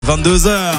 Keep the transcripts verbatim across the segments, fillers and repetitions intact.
vingt-deux heures.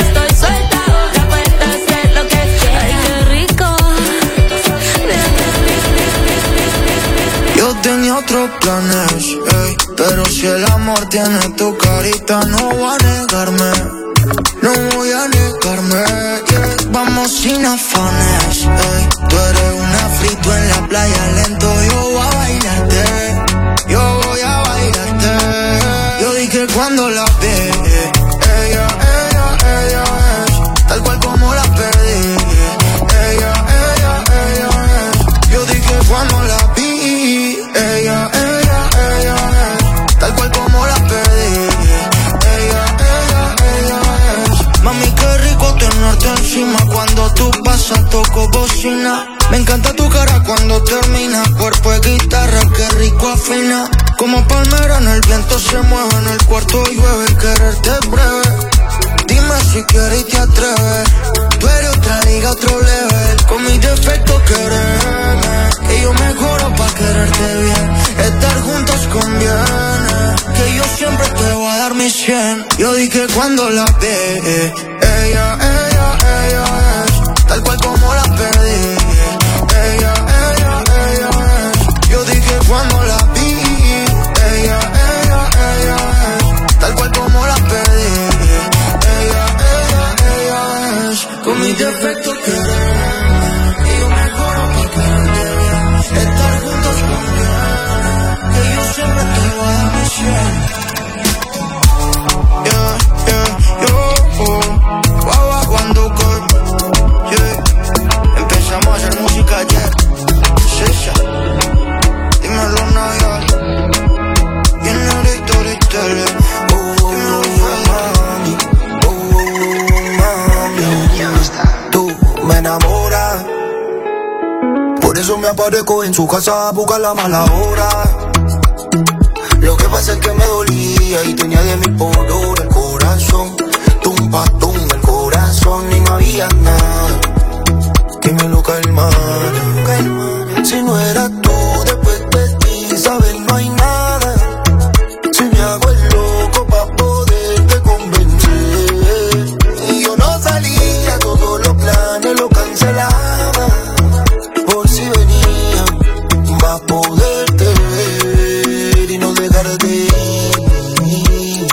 Yo tenía otros planes, ey, pero si el amor tiene tu carita no voy a negarme, no voy a negarme, yeah. Vamos sin afanes, ey, tú eres una frito en la playa lento, yo voy a bailarte, yo voy a bailarte. Yo dije cuando la vi, ella, ella, ella es tal cual como la pedí, ella, ella, ella es. Yo dije cuando la vi, ella, ella, ella es tal cual como la pedí, ella, ella, ella es. Mami, qué rico tenerte encima cuando tú pasas, toco bocina. Me encanta tu cara cuando termina, cuerpo de guitarra, qué rico afina. Como palmera en el viento se mueve, en el cuarto llueve, quererte es breve. Dime si quieres y te atreves, tú eres otra liga, otro level. Con mis defectos quererme, que yo mejoro pa' quererte bien. Estar juntos conviene, que yo siempre te voy a dar mi cien. Yo dije cuando la vi, ella, ella, ella es tal cual como la pedí, ella, ella, ella es. Yo dije cuando la vi, ella, ella, ella es tal cual como la pedí, ella, ella, ella es. Con mis defectos quererme, que yo mejoro pa' quererte bien. Estar juntos conviene, que yo siempre te voy a dar mi cien. Yeah, yeah, yo, oh, guau, cuando corro, yeah. Empezamos a hacer música ayer, Sisa, dímelo Nayar, viene ahorita, ahorita, oh, oh, mami, oh, mami, tú me enamoras, por eso me aparezco en su casa a buscar la mala hora. Lo que pasa es que me dolía y tenía de mil por hora el corazón, tumba, tumba el corazón y no había nada que me lo calmara. Si no eras tú, después de ti, sabes, no hay nada. Si me hago el loco pa' poderte convencer, y yo no salía, todos los planes los cancelaba, por si venían, va a poderte ver y no dejarte ir,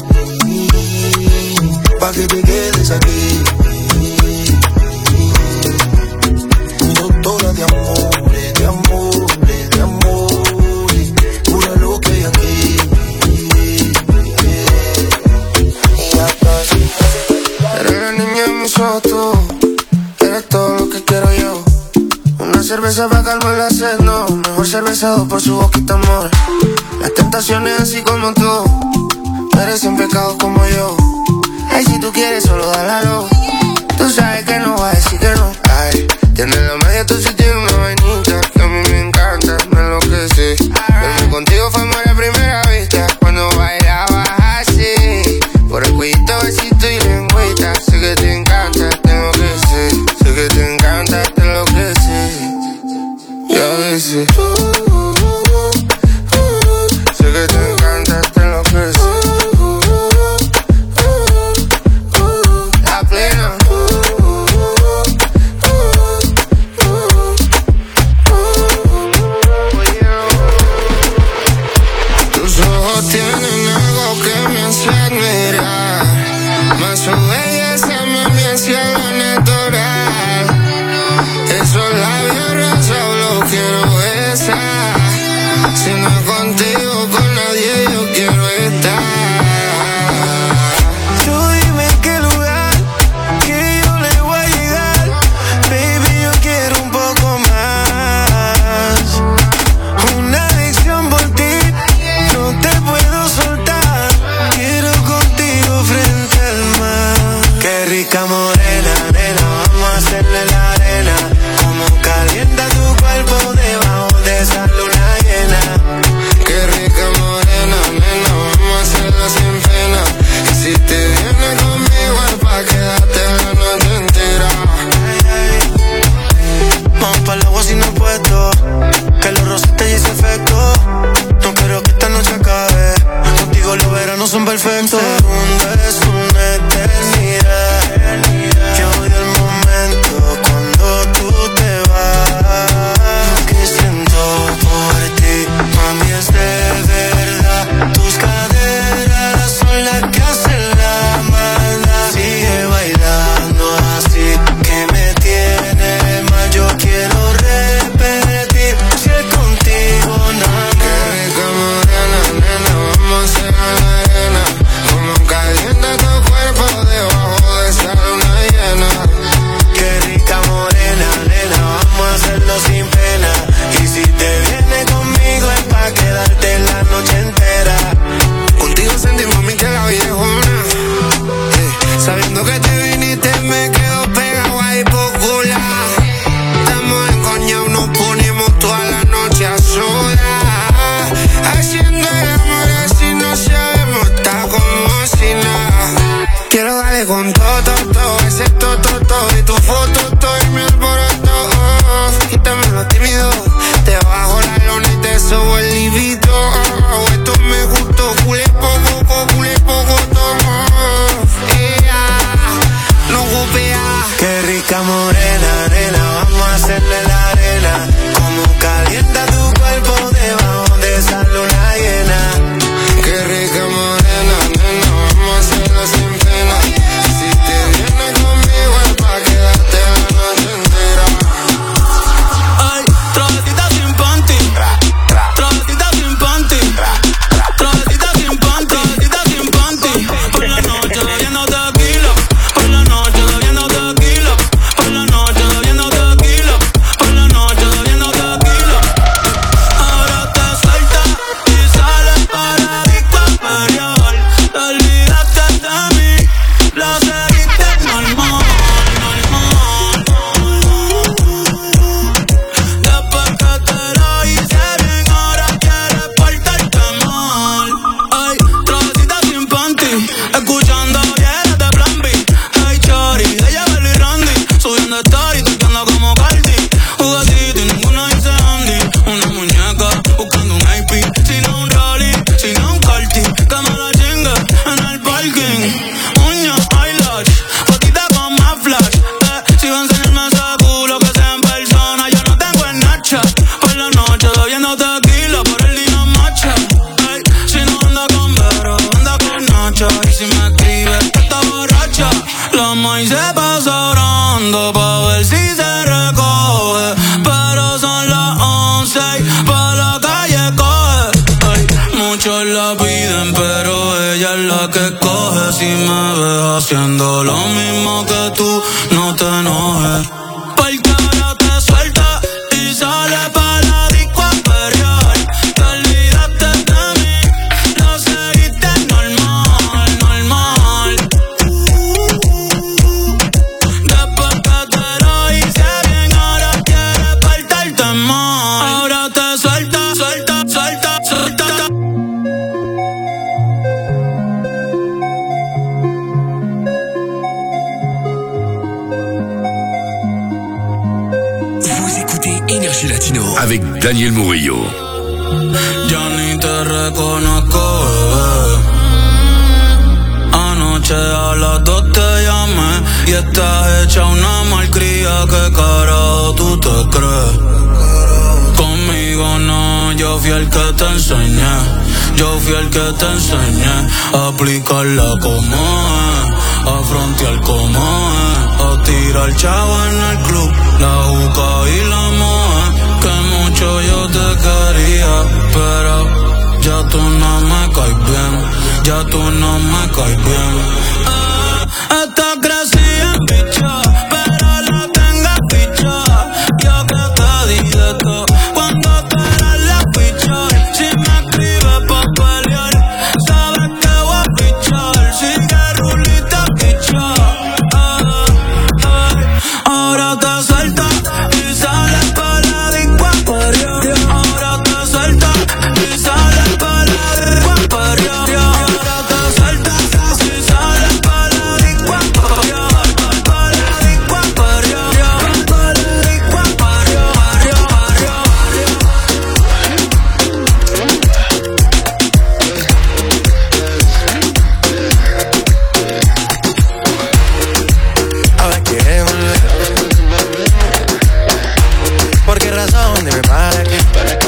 pa' que te quedes aquí. Doctora de amores, de amores, de amores, cura lo que hay aquí. Y hasta eres la niña en mis ojos, eres todo lo que quiero yo. Una cerveza para calmar la sed, no, mejor cervezado por su boquita, amor. Las tentaciones así como tú, merecen pecados como yo. Ay, si tú quieres solo dálalo, tú sabes que no va a decir que no. Ay, tienes la media, tú sí tienes una vainita que a mí me encanta, me enloquece. Verme contigo fue amor a primera vista, cuando bailabas así, por el cuellito, besito y lengüita. Sé que te encanta, tengo que ser, sé que te encanta, te enloquece. Y a veces sé que te encanta, te enloquece. La plena. Tus ojos tienen algo que me hace admirar, más su belleza me envicia lo natural. Esos labios rosados los quiero besar, si no es contigo con nadie yo quiero estar. Tú dime en qué lugar que yo le voy a llegar, baby, yo quiero un poco más. Una adicción por ti, no te puedo soltar, quiero contigo frente al mar. Qué rica morena, nena, vamos a hacerle la arena, como calienta tu cuerpo debajo de esa luna llena. Qué rica Cuando que te viniste me quedo pegado ahí por cular. Estamos encoñados, nos ponemos toda la noche a solas, haciendo el amor así no sabemos, está como si nada. Quiero darle con todo, todo, todo, ese todo, todo, todo, y tu foto, todo, y mi alboroto. Quítame lo tímido, te bajo la lona y te subo el libido. Esto me gustó, culé poco, culé poco, tomo. No gupea. Qué rica morena, nena, vamos a hacerle la arena. Como calienta tu cuerpo debajo de esa luna llena. Qué rica morena, nena, vamos a hacerla sin pena. Si te vienes conmigo es pa' quedarte la noche entera. Ay, travesita sin panty, travesita sin panty, travesita sin panty, travesita sin panty. Por la noche bebiendo tequila, por la noche bebiendo tequila, por la noche bebiendo tequila, por la noche bebiendo tequila. Ahora te sueltas y sales para disco a pelear. Te olvidaste de mí, lo seguiste normal, normal. Después que te lo hice bien, ahora quieres portarte mal. Ay, travesita sin panty, escuchando viejas de Plan B. Ay, chori, ella Belly y Randy, subiendo story, toqueando como Cardi. Juguetito y ninguna dice Andy. Una muñeca, buscando un I P. Si no un Rolly, si no un Carti, que me la chingue en el parking. Uñas, eyelash, fotita con más flash. Eh, si va a enseñarme ese culo que sea en persona, yo no tengo el Nacha. Por la noche bebiendo tequila, por el día macha. Ey, si no anda con Vero, anda con Nacha. Y si me escribe, está borracha. La maíz se pasa orando pa' ver si se recoge. Pero son las once y pa' la calle coge. Ey, muchos la piden, pero ella es la que coge. Si me ves haciendo lo mismo que tú, no te enojes. Porque ahora te sueltas y sales pa' la disco a perrear. Te olvidaste de mí, lo seguiste normal, normal. Después que te lo hice bien, ahora quieres portarte mal. Ahora te sueltas, suelta, suelta, suelta. Vous écoutez Énergie Latino avec Daniel Murillo. Ya ni te reconozco, bebé. Anoche a las dos te llamé y estás hecha una malcría. ¿Qué carajo tú te crees? Conmigo no, yo fui el que te enseñé. Yo fui el que te enseñé a aplicarla como es, a frontear como es, a tirar chavo en el club, la juca y la moe. Que mucho yo te quería, pero ya tú no me caes bien, ya tú no me caes bien. Eh, esta crecida en bicha, pero la tenga ficha. Yo que te di de todo cuando tú eras la ficha. Si me escribes pa' pelear, sabes que voy a fichar. Sigue rulita ficha. Eh, eh, ahora te sueltas y sales pa' la disco a perrear. Ahora te sueltas y sales pa' la disco a perrear. Ahora te sueltas y sales pa' la disco a perrear. Pa' la disco a perrear. Pa' la disco a perrear. Ahora quieres volver. ¿Por qué razón? Dime para qué.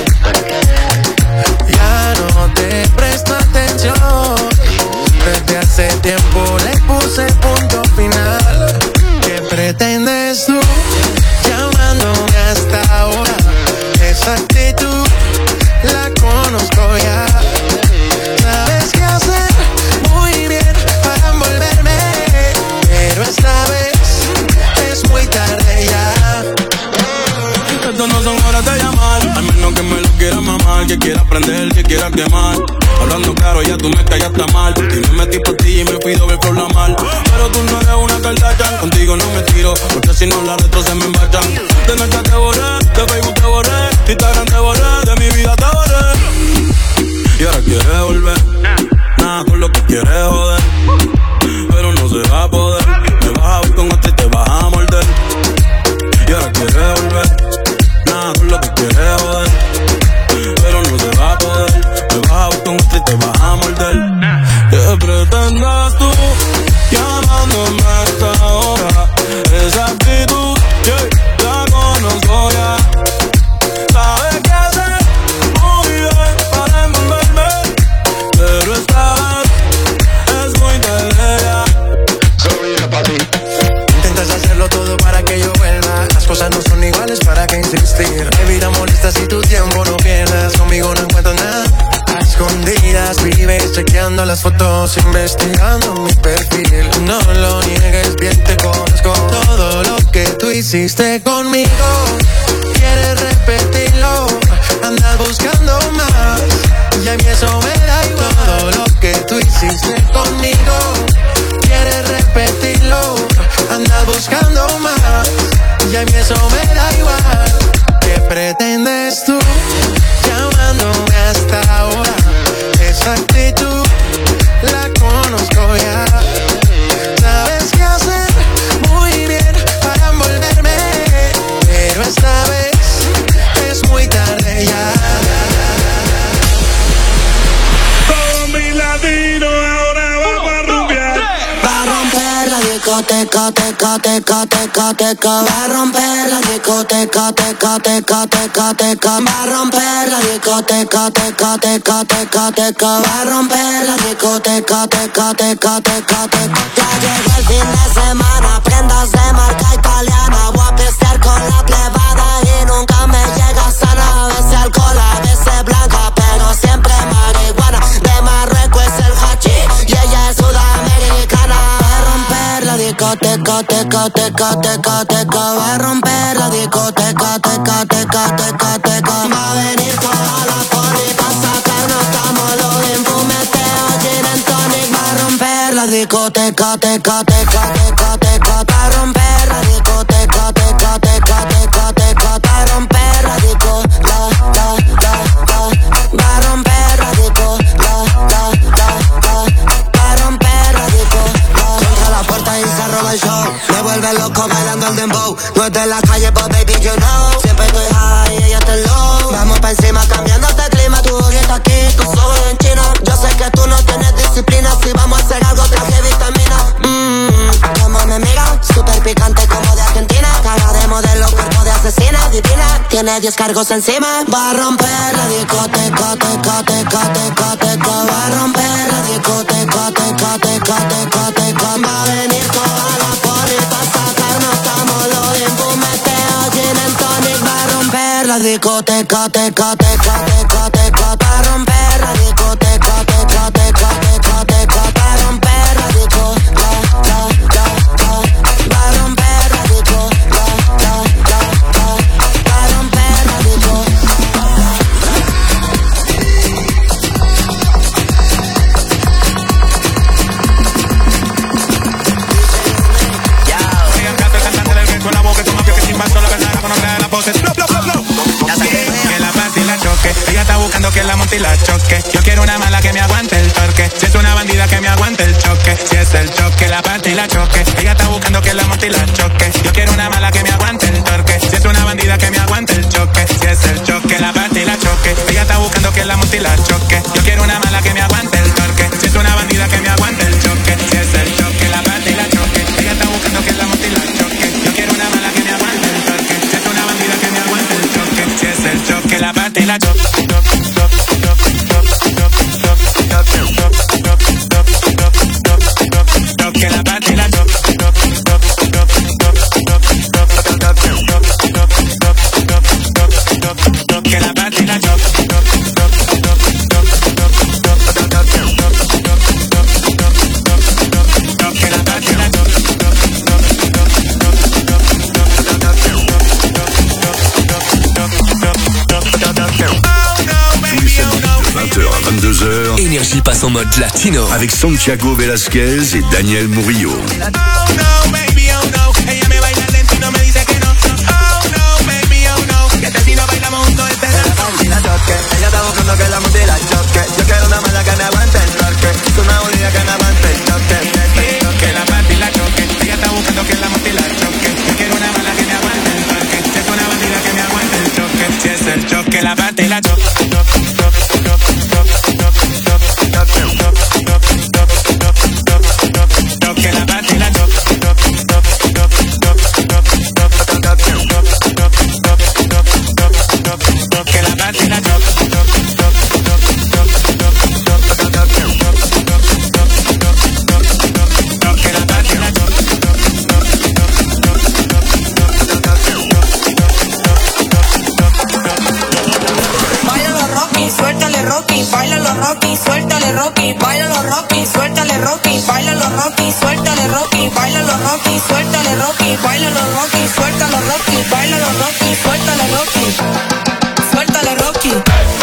Ya no te presto atención. Desde hace tiempo le puse punto final. ¿Qué pretendes tú llamándome hasta ahora? Esa actitud la conozco ya. Sabes qué hacer muy bien para envolverme, pero esta vez es muy tarde ya. Estas no son horas de llamar, al menos que me lo quiera mamar, que quiera prender, que quiera quemar. Hablando claro, ya tú me callaste mal. Y me metí pa' ti y me fui doble por la mal. Pero tú no eres Versace. Contigo no me tiro, porque si no las retro se me embachan. De noche te borré, de Facebook te borré, Instagram te borré, de mi vida te borré. Y ahora quieres volver, nada con lo que quieres joder, pero no se va a poder. Me vas a ver con otro y te vas a morder. Y ahora quieres volver, nada con lo que quieres joder, pero no se va a poder. Me vas a ver con otro y te vas a morder. ¿Qué pretendes tú llamándome a esta hora? Esa actitud, yeah, la conozco ya. Sabes qué hacer muy bien para envolverme, pero esta vez es muy tarde ya. Intentas hacerlo todo para que yo vuelva. Las cosas no son iguales, para que insistir. Evita molestas y tu tiempo no pierdas. Conmigo no encuentro nada. A escondidas vives chequeando las fotos, investigando mi perfil. No lo niegues, bien te conozco. Todo lo que tú hiciste conmigo, quieres repetirlo. Andas buscando más, y a mí eso me da igual. Todo lo que tú hiciste conmigo, quieres repetirlo. Andas buscando más, y a mí eso me da igual. ¿Qué pretendes tú llamándome hasta ahora? Esa actitud la conozco ya. Sabes qué hacer muy bien para envolverme, pero esta vez es muy tarde ya. Todos mis latinos ahora vamos a rumbear. Va a romper la discoteca, teca, teca, teca, teca. Va a romper la discoteca, teca, teca, teca, teca. Va a romper la discoteca, teca, teca, teca, teca. Va a romper la discoteca, teca, teca, teca, teca. Ya llegó el fin de semana, prendas de marca italiana. Voy a pistear con la plebada y nunca me llega sana. A veces alcohol, a veces blanca, pero siempre marihuana. De Marruecos es el hachís y ella es sudamericana. Va a romper la discoteca, teca, teca, teca, teca. Va a romper la discoteca, teca, teca, teca, teca. Va a venir toda la poli pa' sacarnos tamolín, fumeteo, gin and tonic. Va a romper la discoteca, teca, teca, teca, teca. Va a romper la discoteca, teca, teca, teca, teca. Va a romper la disco, la, la, la, la. Va a romper la disco, la, la, la, la. Va a romper la disco, la. Contra la puerta y se roba el show. Me vuelve loco bailando el dembow. No es de la calle, but baby you know. Siempre estoy high y ella está low. Vamos pa' encima cambiándote el clima. Tu ojito aquí, tus ojos en chino. Yo sé que tú no tienes disciplina. Si vamos a hacer algo traje vitamina. Mmm, como me mira, super picante como de Argentina. Cara de modelo, cuerpo de asesina, divina. Tiene diez cargos encima. Va a romper la discoteca, teca, teca, teca, teca. Va a romper la discoteca, teca, teca, teca, teca. Va a venir toda la poli pa' sacarnos tamolín, fumeteo, gin and tonic. Va a romper la discoteca, teca, teca, teca, teca. Va a romper la discoteca, teca, teca, teca, teca. Va a romper la disco, la, la, la, la. Va a romper la disco, la, la, la, la. Va a romper la disco. Con la boca, toma que sin paso la verdad, con nombre de la pose. Blo, blo, blo, blo. Que la paz y la choque. Ella está buscando que la monte y la choque. Yo quiero una mala que me aguante el torque. Si es una bandida que me aguante el choque. Si es el choque, la paz y la choque. Ella está buscando que la monte y la choque. Yo quiero una mala que me aguante el torque. Si es una bandida que me aguante el choque. Si es el choque, la paz y la choque. Ella está buscando que la monte y la choque. Yo quiero una mala que me aguante el torque. Si es una bandida que me aguante el choque. Si es el choque, la paz y la choque. Ella está buscando que la monte y la choque. Yo quiero una mala que me aguante el torque. Si es una bandida que me aguante el choque. Si es el choque, la paz y la choque. Que la paz y la choque. Que la paz y la choque. vingt-deux heures, Énergie passe en mode latino avec Santiago Velasquez et Daniel Murillo. Oh no, baby. es el choque, la bate y la choque. Choque, la bate y la choque. Choque, la bate y la choque. Suéltale Rocky, bailalo Rocky, suéltale Rocky, bailalo Rocky, suéltale Rocky, bailalo Rocky, suéltale Rocky, bailalo Rocky, suéltale Rocky, bailalo Rocky, suéltalo Rocky, bailalo Rocky, suéltale Rocky, suéltale Rocky.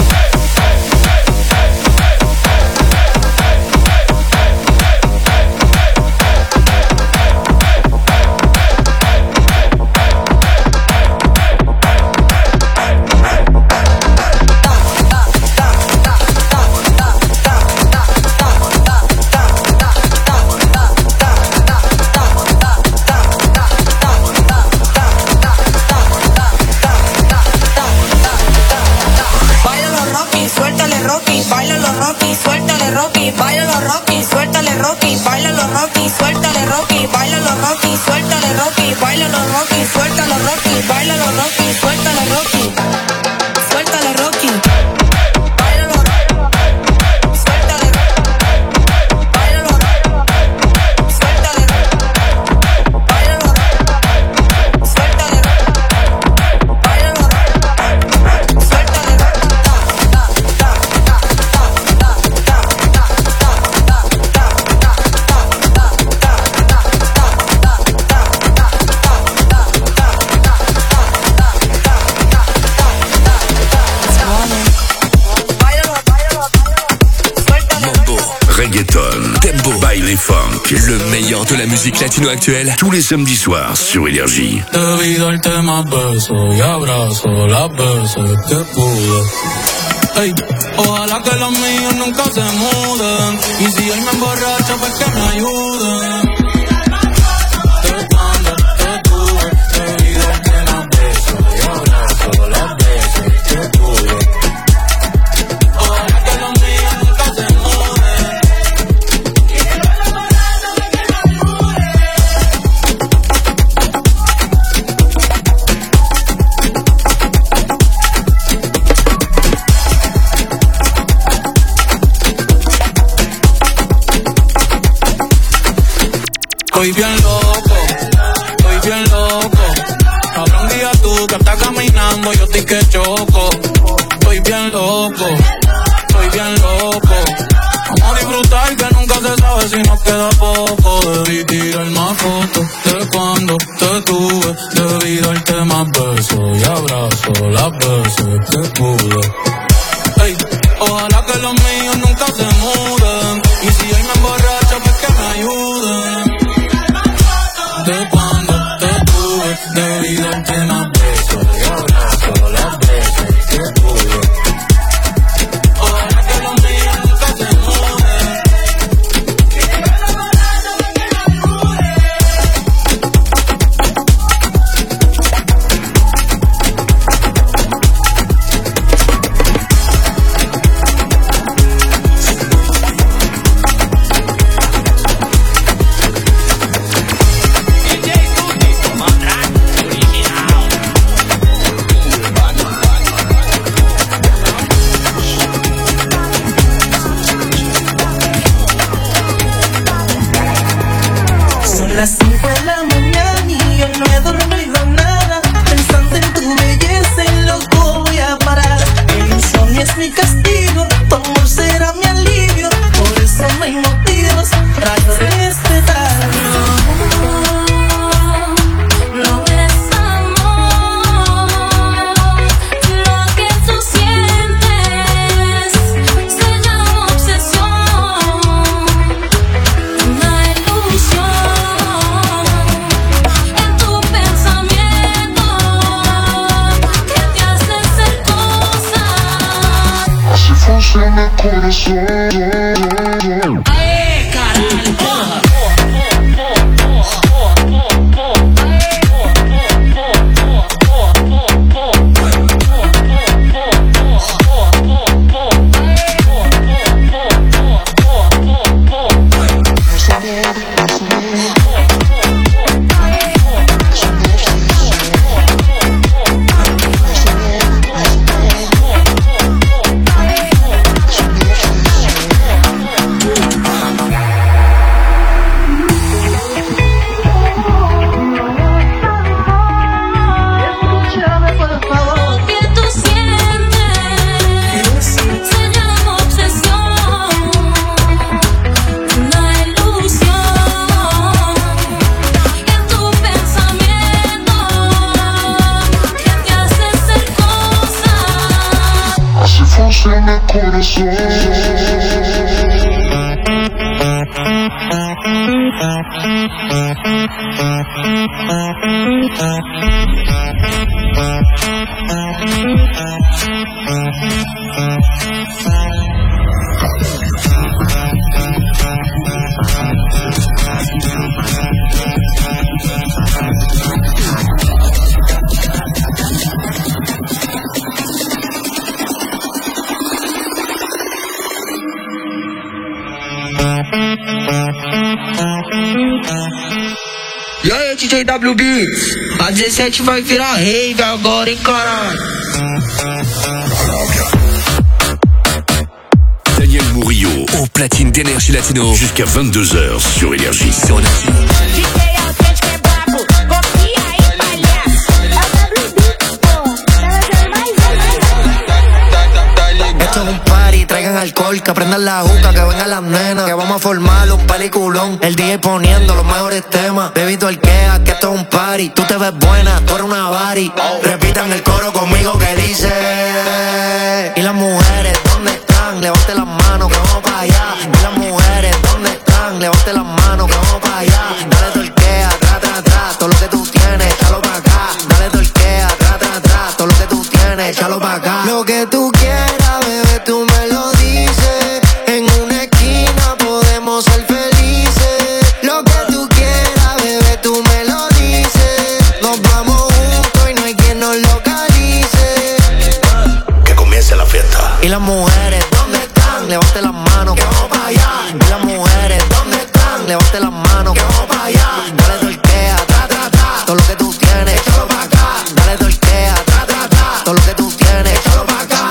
Bailalo Rocky, suéltale Rocky, bailalo Rocky, suéltale Rocky, bailalo Rocky, suéltale Rocky, bailalo Rocky, suéltalo Rocky, bailalo Rocky, suéltale Rocky, suéltale Rocky. Bailalo, suéltale, bailalo, suéltale, bailalo, suéltale, bailalo, suéltale. Reggaeton, tempo, baile funk, le meilleur de la musique latino actuelle, tous les samedis soirs sur Énergie. Debí darte más besos y abrazos las veces que pude. Ey, ojalá que los míos nunca se muden. Y si hoy me emborracho, pues que me ayuden. De cuando te tuve, debí darte más besos y abrazos las veces que pude. Ojalá que los míos nunca se muden. Estoy bien loco, estoy bien loco. Habrá un día tú que estás caminando, yo estoy que choco. Estoy bien loco, estoy bien loco. Vamos a disfrutar que nunca se sabe si nos queda poco. Debí tirar más fotos de cuando te tuve. Debí darte más besos y abrazos las veces que pude. Ey, ojalá que los míos nunca se muden. Y si hoy me emborracho, pues que me ayuden. De cuando te tuve, debí darte más besos y abrazos las veces que pude. Ojalá que los míos nunca se muden. Las cinco de la mañana y yo no he dormido nada. Pensando en tu belleza, en loco voy a parar. El insomnio es mi castigo, tu amor será mi alivio. Por eso no hay motivos para respetar. No es amor, lo que tú sientes se llama obsesión, una ilusión en tu pensamiento que te hace hacer cosas. Así funciona el corazón. ¡Ay, carajo! E aí, D J W Beats, a dezessete vai virar rave agora, hein, caralho. Daniel Murillo au platine d'Énergie Latino jusqu'à vingt-deux heures sur Énergie. Sur Énergie. Esto es un party, traigan alcohol, que aprendan la juca, que vengan las nenas, que vamos a formar un peliculón. El D J poniendo los mejores temas. Baby, tú arqueas, que esto es un party. Tú te ves buena, tú eres una bari. Repitan el coro conmigo que dice. Y las mujeres, ¿dónde están? Levante las manos, que vamos para allá. Y las mujeres, ¿dónde están? Levante las manos, que vamos para allá. Dale torquea, tra, tra, tra. Todo lo que tú tienes, échalo para acá. Dale torquea, tra, tra, tra. Todo lo que tú tienes, échalo para acá. Lo que tú quieras, bebé, tú me lo dices. En una esquina podemos ser felices. Lo que tú quieras, bebé, tú me lo dices. Nos vamos juntos y no hay quien nos localice. Que comience la fiesta. Y las mujeres, ¿dónde están? Levante las manos, que vamos para allá. Y las mujeres, ¿dónde están? Levante las manos, que vamos para allá. Dale torquea, tra, tra, tra. Todo lo que tú tienes, échalo para acá. Dale torquea, tra, tra, tra. Todo lo que tú tienes, échalo para acá.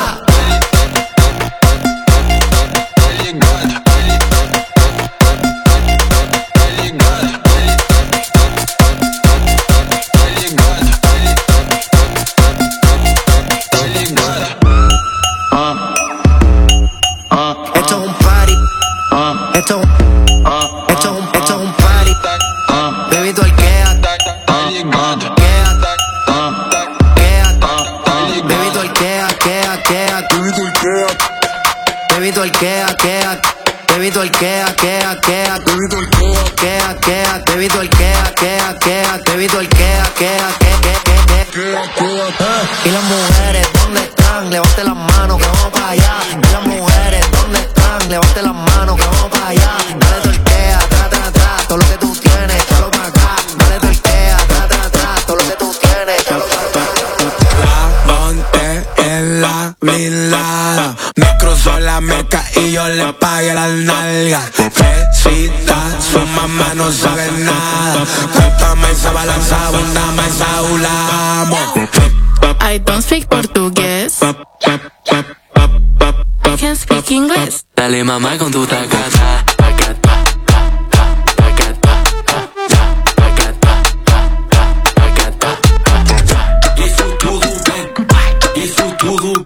Esto es un party. Esto, esto, esto es un party. Baby, tú arqueas. Quédate. Baby, tú arqueas, quédate, quédate. Baby, tú arqueas, quédate. Baby, tú arqueas, quédate, quédate. Quédate, quédate. Baby, tú arqueas, quédate, quédate. Baby, tú arqueas, quédate, quédate. Y las mujeres, ¿dónde están? Levante las manos, que vamos para allá. Y las mujeres, ¿dónde están? Levante las manos, que vamos para allá. Dale torquea, tra, tra, tra. Todo lo que tú tienes, échalo para acá. Dale torquea, tra, tra, tra. Todo lo que tú tienes, échalo para acá. La monté en la blindada. Me cruzó la meca y yo le pagué las nalgas. Fresita, su mamá no sabe nada. Cuéntame esa balanza, abundame esa ulamos. I don't speak portugués. I can speak English. Dale mamá con tu tacata. Isso tudo bem, isso tudo.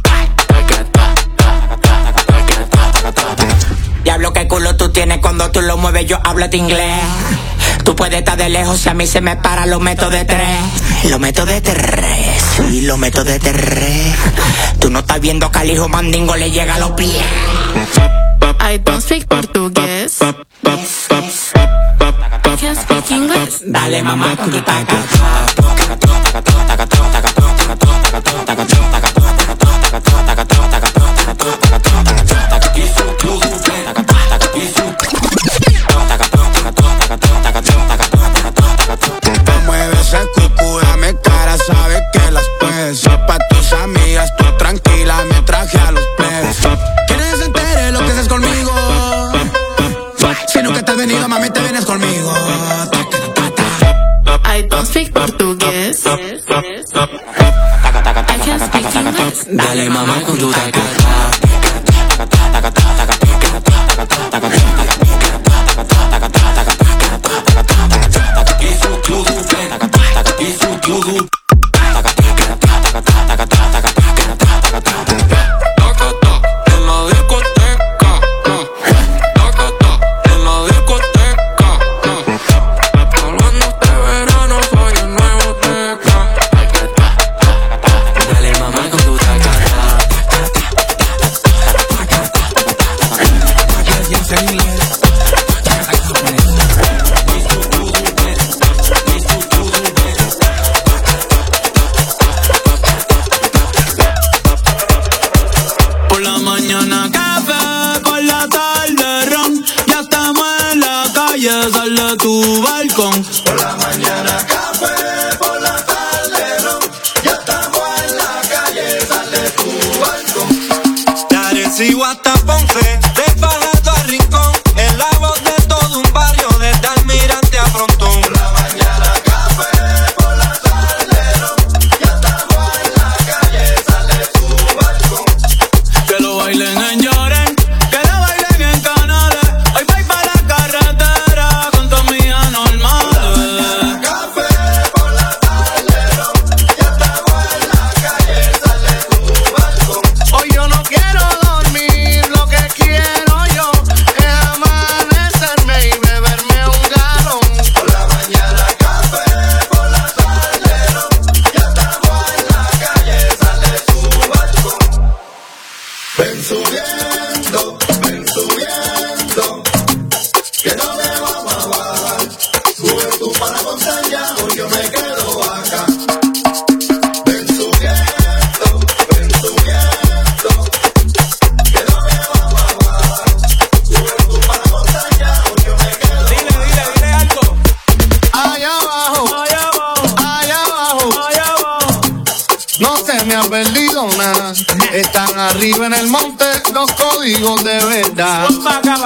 Diablo, qué culo tú tienes cuando tú lo mueves, yo hablo de inglés. Tú puedes estar de lejos, si a mí se me para, lo meto de tres. Lo meto de tres, sí, lo meto de tres. Tú no estás viendo que al hijo mandingo le llega a los pies. I don't speak portugués. I can speak English. Dale mamá con tu taca. Mueve ese cucu, dame cara, sabe que las puedes. Pa' tus amigas, tú tranquila, me traje a los plebes. ¿Quieres que se entere lo que haces conmigo? Si nunca te has venido, mami, te vienes conmigo. I don't speak portugués. I can speak English. Dale mamá con tu taca. Dale balcón. Por la mañana café, por la tarde ron. Ya estamos en la calle, sal de tu balcón. De Arecibo hasta Ponce, de Fajardo a Rincón, en la voz de todo un barrio, desde Almirante a Frontón. Por la mañana café, por la tarde ron. Ya estamos en la calle, sal de tu balcón. Que lo bailen en Lloren, que lo bailen en Canales. Hoy voy para la carretera con tu amiga normal. Café por la tarde ron. Ya estamos en la calle, sal de tu balcón. Hoy yo no quiero dormir, lo que quiero yo es amanecerme y beberme un galón. Por la mañana café, por la tarde ron. Ya estamos en la calle, sal de tu balcón. Ven subiendo, ven subiendo, que no me vamos a bajar. Sube tú para la montaña, hoy yo me quedo acá. Ven subiendo, ven subiendo, que no me vamos a bajar. Sube tú para la montaña, hoy yo me quedo acá. Dile, dile, dile algo. Allá abajo, allá abajo, allá abajo, allá abajo. No se me ha perdido nada. Están arriba en el monte los códigos de verdad. Ven subiendo,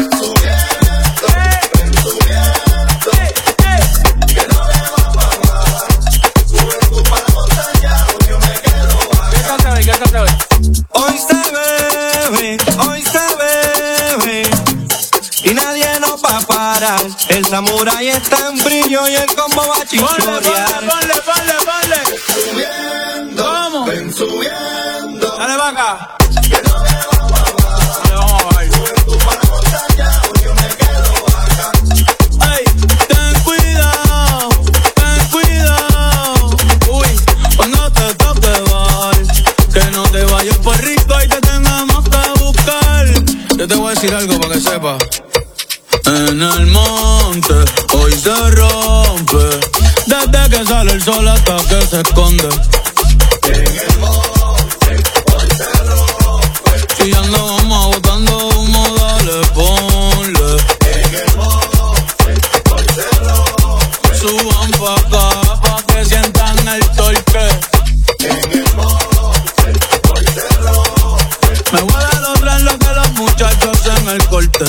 ven subiendo, que no me vamos a bajar. Sube tú para la montaña, hoy yo me quedo acá. Hoy se bebe, hoy se bebe y nadie nos va a parar. El samurái está en brillo y el combo va a chichorear. Ponle, ponle, ponle, Subiendo, ¿cómo? ven subiendo, Dale pa' acá. que no me vamos a bajar. Dale, vamos a bajar. Sube tú para la montaña, hoy yo me quedo acá. Ey, ten cuidado, ten cuidado. Uy, cuando te toque bajar, que no te vayas por rico y te tengamos que buscar. Yo te voy a decir algo para que sepas. En el monte hoy se rompe, desde que sale el sol hasta que se esconde. En el monte, hoy se rompe. Si andamos botando humo, dale, ponle. En el monte, hoy se rompe. Suban pa' acá, pa' que sientan el torque. En el monte, hoy se rompe. Me voy a lograr lo que los muchachos en el corte.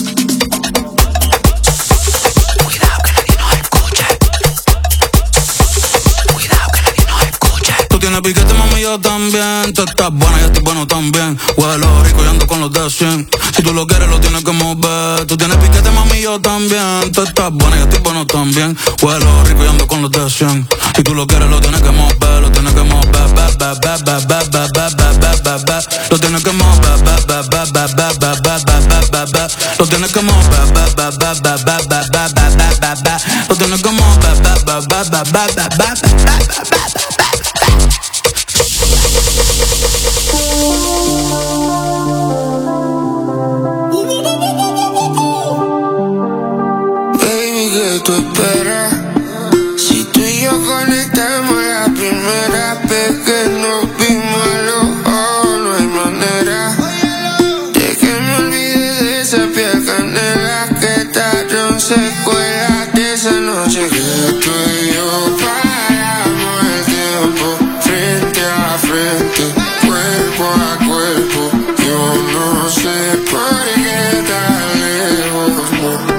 Cuidado que nadie nos escuche. Cuidado que nadie nos escuche. Tú tienes piquete, mami, yo también. Tú estás buena, yo estoy bueno también. Huelo rico y ando con los de cien. Si tú lo quieres, lo tienes que mover. Tú tienes piquete, mami, yo también. Tú estás buena, yo estoy bueno también. Huelo rico y ando con los de cien. Si tú lo quieres, lo tienes que mover. Lo tienes que mover. Ba, ba, ba, ba, ba, ba, ba, ba, ba, ba, ba. Lo tienes que mover. Ba, ba, ba, ba, ba, ba, ba, ba, ba, ba, ba. Lo tienes que mover. Ba, ba, ba, ba, ba, ba, ba, ba, ba, ba, ba. Lo tienes que mover. Ba, ba, ba, ba, ba, ba, ba, ba, ba, ba. Baby, ¿qué tú esperas? Si tú y yo conectamos la primera vez que nos vimos a los ojos, no hay manera de que me olvide de esa piel canela que tallaron secuelas de esa noche que tú y yo paramos el tiempo frente a frente, cuerpo a cuerpo. Yo no sé por qué tan lejos, no.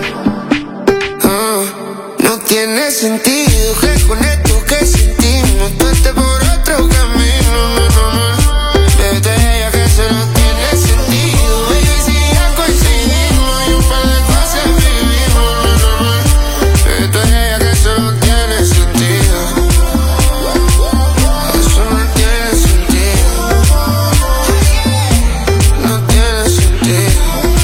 No tiene sentido que con esto que sentimos tú estés por otro camino, no, no, no. Desde ella que eso no tiene sentido, baby, si ya coincidimos y un par de cosas vivimos, no, no, no. Desde ella que eso no tiene sentido, eso no tiene sentido, no tiene sentido.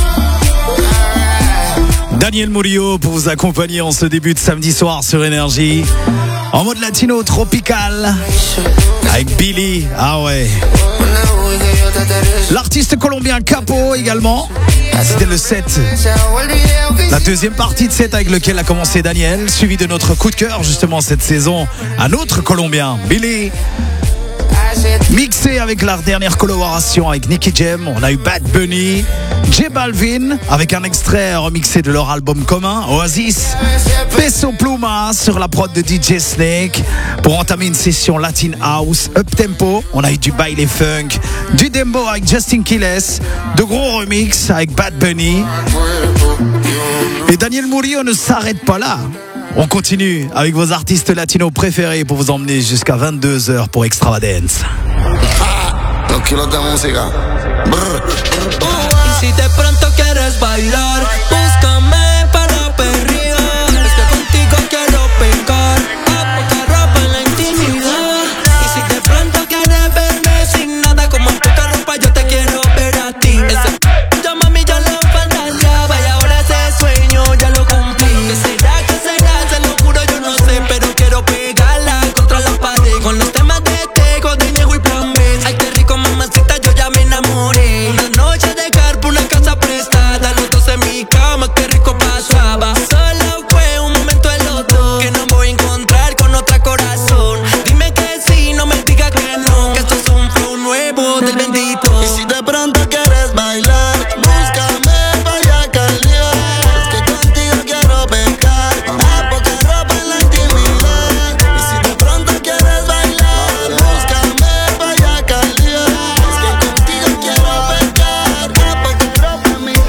Daniel Murillo pour vous accompagner en ce début de samedi soir sur Énergie. En mode latino tropical. Avec Billy. Ah ouais. L'artiste colombien Capo également. C'était le set. La deuxième partie de set avec lequel a commencé Daniel. Suivi de notre coup de cœur justement cette saison. Un autre Colombien, Billy. Mixé avec la dernière collaboration avec Nicky Jam, on a eu Bad Bunny, J Balvin avec un extrait remixé de leur album commun, Oasis, Peso Pluma sur la prod de D J Snake pour entamer une session Latin House up-tempo. On a eu du baile funk, du dembo avec Justin Quiles, de gros remix avec Bad Bunny. Et Daniel Murillo ne s'arrête pas là. On continue avec vos artistes latinos préférés pour vous emmener jusqu'à vingt-deux heures pour Extravagance. Los kilos de música. Brr. Y si de pronto quieres bailar, búscame para perrear. Es que contigo quiero pecar, a poca ropa en la intimidad. Y si de pronto quieres verme sin nada, como en poca ropa yo te quiero ver a ti. Ese ya mami ya lo fantaseaba y ahora ese sueño ya lo cumplí. ¿Qué será, qué será? Se lo juro yo no sé, pero quiero pegarla contra la pared con los temas de Tego, de Ñejo y Plan B. Ay, qué rico mamacita, yo ya me enamoré. Una noche de carpa, una casa prestada, los dos en mi cama, qué rico pasaba. Solo fue un momento de los dos, que no voy a encontrar con otra corazón. Dime que sí, no me digas que no, que esto es un flow nuevo del bendito. Y si de pronto quieres bailar, búscame para caldear. Es que contigo quiero pecar, a poca ropa en la intimidad. Y si de pronto quieres bailar, búscame para caldear. Es que contigo quiero pecar, a poca ropa en mi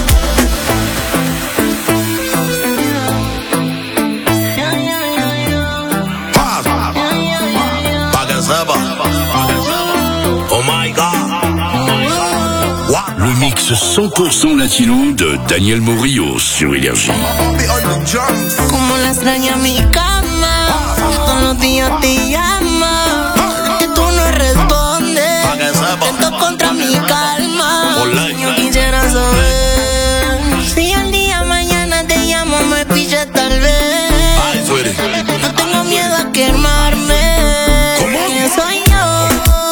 Pa' que sepa. Oh my God. Le mix cent pour cent latino de Daniel Murillo sur Énergie. Como la extraña mi cama, todos los días te llama, que tú no respondes, atento contra mi calma. Yo quisiera saber si el día mañana te llamo, me piches tal vez. No tengo miedo a quemarme. ¿Quién soy yo?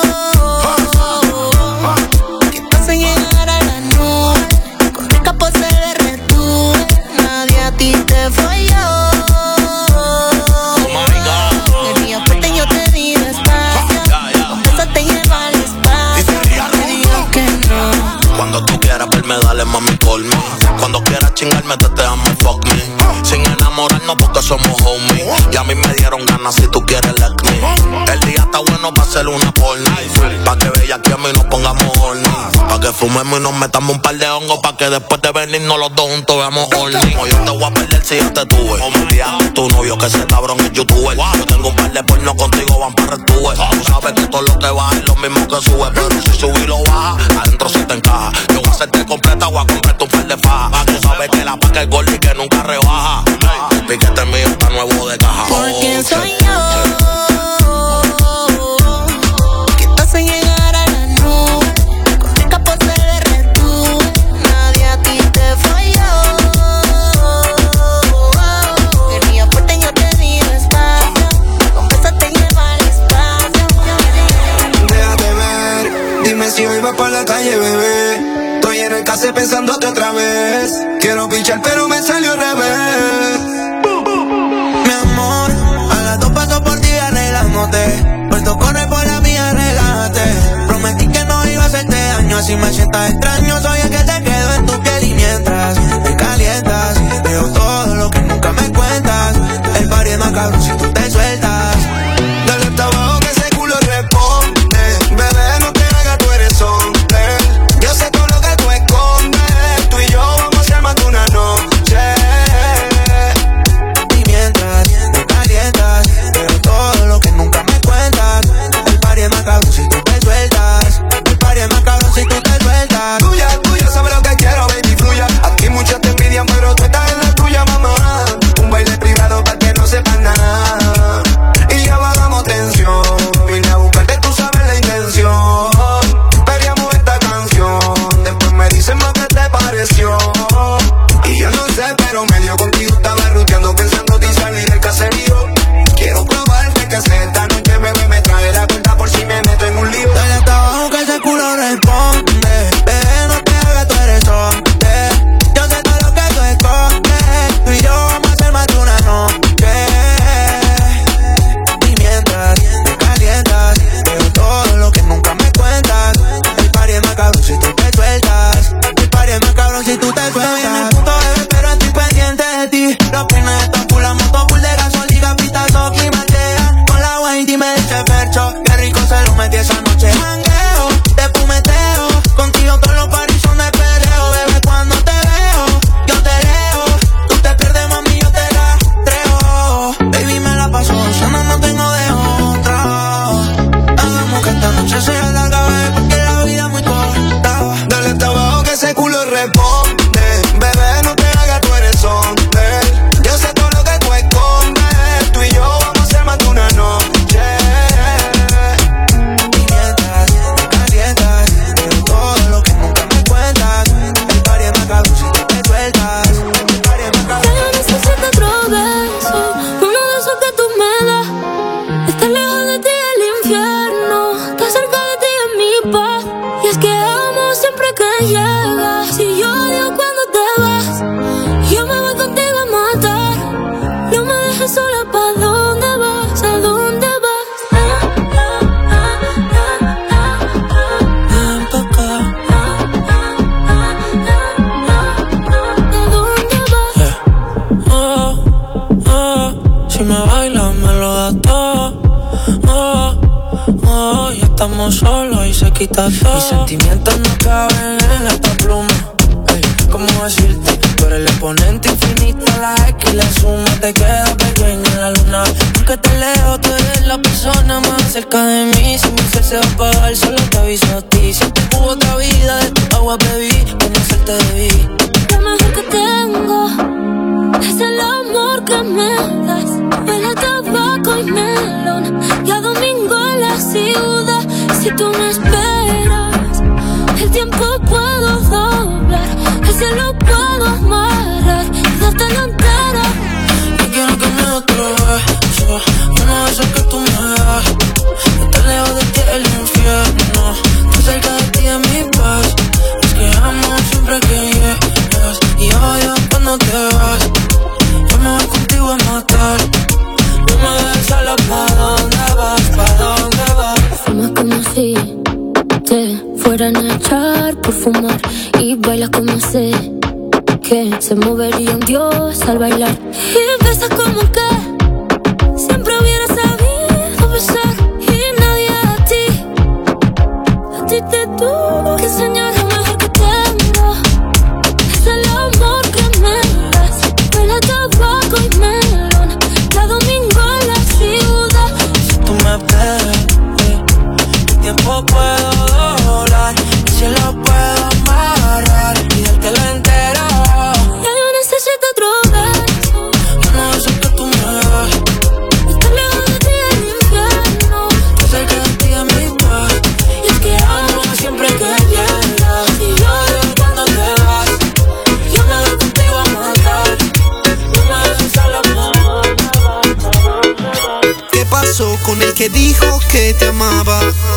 Que te hace llegar a la nube, con rica pose de retuve. Nadie a ti te falló. Quería fuerte, yo te di despacio. Con eso te lleva al espacio. Te digo que no. Cuando tú quieras verme, dale mami, call me. Cuando quieras chingarme, te te amo, fuck me. Sin enamorarnos porque somos homies. Y a mí me dieron ganas si tú quieres let me. El día está bueno para hacer una porno. Pa' que veas que a mí nos pongamos horny. Pa' que fumemos y nos metamos un par de hongos. Pa' que después de venirnos los dos juntos veamos horny. O yo te voy a perder si yo te tuve. O me diaste tu novio que ese cabrón es youtuber. Yo tengo un par de porno contigo, van para retube. Tú sabes que todo lo que baja es lo mismo que sube. Pero si subí lo baja, adentro se te encaja. Yo voy a hacerte completa, voy a comprarte un par de fajas. Tú sabes que la paca es gorda y que nunca rebaja. El piquete mío está nuevo de caja. Porque soy yo que te hace llegar a la nube, con rica pose de retuve. Nadie a ti te falló. Quería fuerte, yo te di despacio. Con besos te lleva al espacio. Déjate ver, dime si hoy vas por la calle, bebé. Estoy en el case pensándote otra vez. Quiero pichar pero me salió al revés. Mi amor, a las dos paso por ti arreglándote. Puesto corre por la mía, relájate. Prometí que no iba a hacerte daño. Así me sientas extraño, soy el que te quedo en tu piel. Y mientras me calientas, veo todo lo que nunca me cuentas. El party es más cabrón si tú te sueltas. Dale hasta abajo que ese culo responde. Bebé, no te hagas, tú eres hombre. Yo sé todo lo que tú escondes. Tú y yo vamos a hacer más de una noche. Y mientras me calientas, veo todo lo que nunca me cuentas. El party es más cabrón si tú te sueltas. El party es más cabrón si tú te sueltas. Tuya, tuya, sabes lo que quiero, baby, fluya. Aquí muchos te envidian, pero tú estás en la tuya, mamá. Un baile privado para que no sepan nada. Si me bailas me lo das todo. Oh, oh, ya estamos solos y se quita todo. Mis sentimientos no caben en esta pluma. Ey, ¿cómo decirte? Tú eres el exponente infinito, la X y la suma te queda pequeña en la luna. Aunque te leo, tú eres la persona más cerca de mí. Si mi ser se va a apagar, solo te aviso a ti. Si te hubo otra vida, de tu agua bebí, conocerte debí. Lo mejor que tengo es el amor que me das. Huele a tabaco y melón, y a domingo en la ciudad. Si tú me esperas, el tiempo puedo doblar, el cielo puedo amarrar y darte la entera. Yo quiero que me des otro beso, uno de esos que tú me das. Estar lejos de ti es el infierno, estar cerca de ti es mi paz. Es que amo siempre que llegas y odio cuando te vas. Yo me voy contigo a matar. No me dejes sola, ¿pa' dónde vas? ¿Pa' dónde vas? Fumas como si te fueran a echar por fumar, y bailas como sé que se movería un dios al bailar. Y besas como que siempre hubiera sabido besar, y nadie a ti, a ti te tuvo que enseñar. Lo mejor que tengo es el amor que me das. Huele a tabaco y melón, cada domingo en la ciudad. Si tú me ves, el tiempo puedo doblar, el cielo puedo amarrar y dártelo entero. Ya yo necesito otro beso, Uno de esos que tú me das. estar lejos de ti es el infierno, Estar cerca de ti es mi paz. y es que Amo siempre que llegas y odio cuando te vas. Yo me voy contigo a matar. No me dejes sola, ¿Qué pasó con el que dijo que te amaba?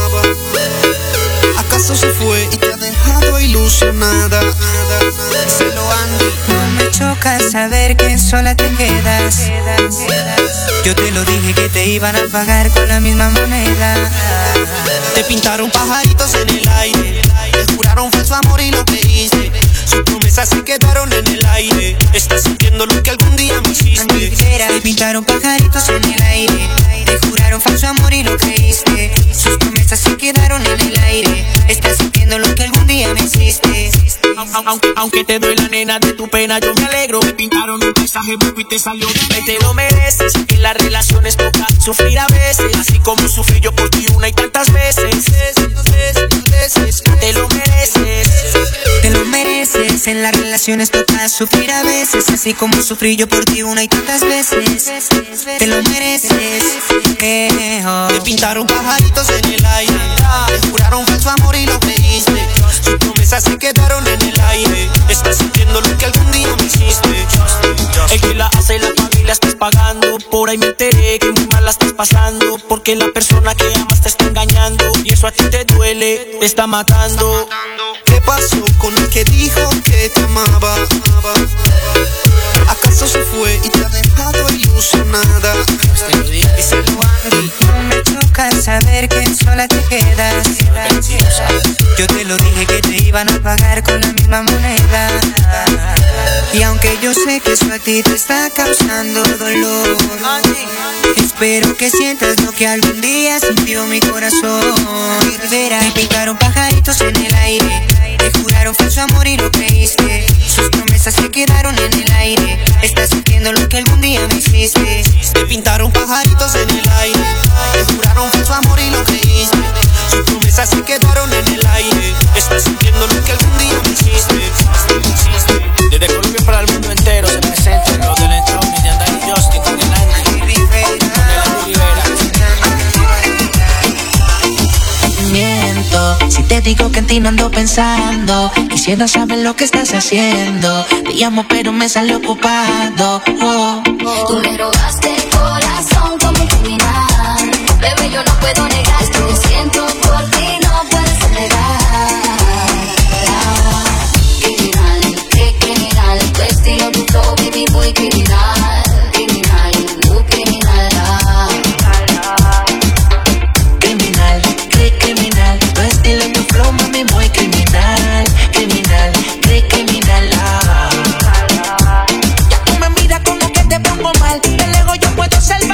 ¿Acaso se fue y te ha dejado ilusionada? Díselo, Andy. No me choca saber que sola te quedas. Yo te lo dije que te iban a pagar con la misma moneda. Te pintaron pajaritos en el aire, te juraron falso amor y lo creíste. Sus promesas se quedaron en el aire. Estás sintiendo lo que algún día me hiciste. Te pintaron pajaritos en el aire, te juraron falso amor y lo creíste. Sus promesas se quedaron en el aire. Estás sintiendo lo que algún día me hiciste. Aunque, aunque te doy la nena de tu pena, yo me alegro. Me pintaron un paisaje blanco y te salió de ahí. Te lo mereces, en las relaciones toca sufrir a veces, así como sufrí yo por ti una y tantas veces. Te lo mereces. Te lo mereces, en las relaciones toca sufrir a veces, así como sufrí yo por ti una y tantas veces. Te lo mereces, eh, oh. Te pintaron pajaritos en el aire, te juraron falso amor y lo creíste. Sus promesas se quedaron en el aire. Estás sintiendo lo que algún día me hiciste. El que la hace la paga y la estás pagando. Por ahí me enteré que muy mal la estás pasando, porque la persona que amas te está engañando, y eso a ti te duele, te está matando. ¿Qué pasó con el que dijo que te amaba? ¿Acaso se fue y te ha dejado ilusionada? Díselo, Andy. No me choca saber que sola te quedas. Yo te lo dije que te iban a pagar con la misma moneda. Y aunque yo sé que eso a ti te está causando dolor, espero que sientas lo que algún día sintió mi corazón. Verás, te pintaron pajaritos en el aire, te juraron falso amor y lo creíste. Sus promesas se quedaron en el aire. Estás sintiendo lo que algún día me hiciste. Te pintaron pajaritos en el aire, te juraron falso amor y lo creíste. Sus promesas se quedaron en el aire. Estás sintiendo lo que algún día me hiciste. Desde Colombia para el mundo entero se presenta los del entorno de Andal y Justin con el Andy, con el Andy Rivera. Miento si te digo que en ti no ando pensando. Quisiera saber lo que estás haciendo. Te llamo pero me sale ocupado. Oh. Tú me robaste el corazón como un criminal. Bebé, yo no puedo negar esto que siento por ti, no puedes negar. Criminal, qué criminal, tu estilo, tu flow, baby, muy criminal. Criminal, muy criminal. Criminal, qué criminal, tu estilo, tu flow, mami, muy criminal. Criminal, qué criminal. Ya tú me miras como que te pongo mal. De lejos yo puedo salir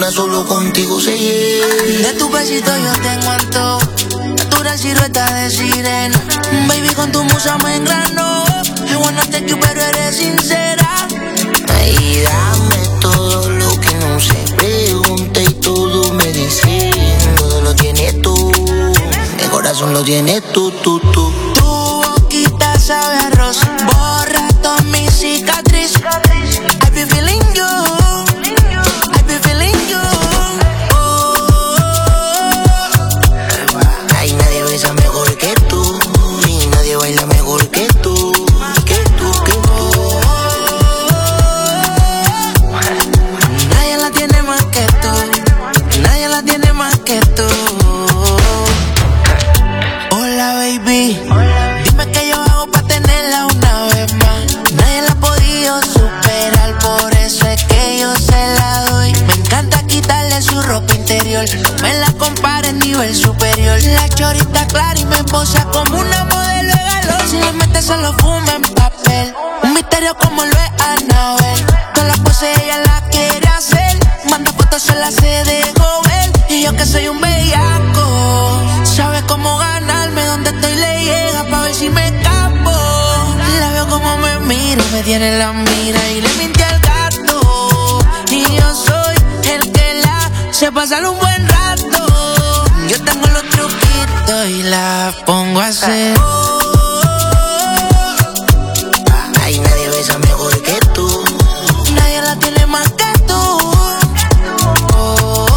luna solo contigo se llena. De tu besito yo tengo antojo, natural silueta de sirena. Baby, con tu musa me engranó. I wanna take you, pero eres sincera. Ay, dame todo lo que no se pregunta y todo me dice. Todo lo tienes tú, el corazón lo tienes tú, tú, tú. Tu boquita sabe a rosa, borra toda mi cicatriz. I be feeling you, I be feeling you. Oh, ay, nadie besa mejor que tú y nadie baila mejor que tú, que tú, que tú. Nadie la tiene más que tú, nadie la tiene más que tú. Hola, baby. Dime qué yo hago pa' tenerla una vez más. Nadie la ha podido superar, por eso es que yo se la doy. Me encanta quitarle su ropa interior, no me la compare en nivel superior. La chorita clara y me posa como una modelo de galón. Si le metes se lo fuma en papel, un misterio como lo es Anabel. Todas las poses ella la quiere hacer, manda fotos se la hace de gober. Y yo que soy un bellaco, sabe cómo ganarme, donde estoy le llega pa' ver si me escapo. La veo como me mira, me tiene la mira y le mintió al gato. Y yo soy el que la se pasa un buen rato. Yo tengo los truquitos y la pongo a hacer. Ay, nadie besa mejor que tú, Nadie la tiene más que tú. Oh,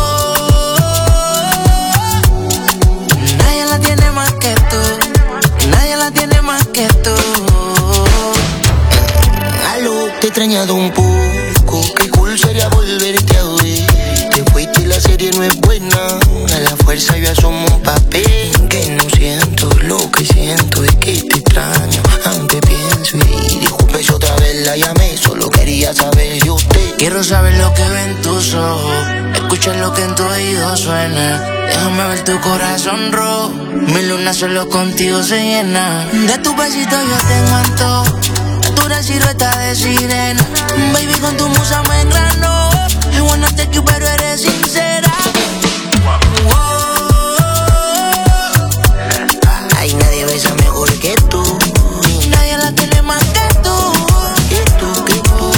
nadie la tiene más que tú, nadie la tiene más que tú. aló, te he extrañado un poco. Qué cool sería volverte a ver. Te fuiste y la serie no es buena. A la fuerza yo asumo un papel. Que no siento, lo que siento es que te extraño. Aunque pienso y disculpe si otra vez la llamé. Solo quería saber de usted. Quiero saber lo que ven tus ojos, escuchar lo que en tu oído suena. Déjame ver tu corazón rojo, mi luna solo contigo se llena. De tu besito yo tengo antojo, natural silueta de sirena. Baby, con tu musa me engranó. I wanna take you, pero eres sincera. Ay, nadie besa mejor que tú y nadie la tiene más que tú, que tú, que tú.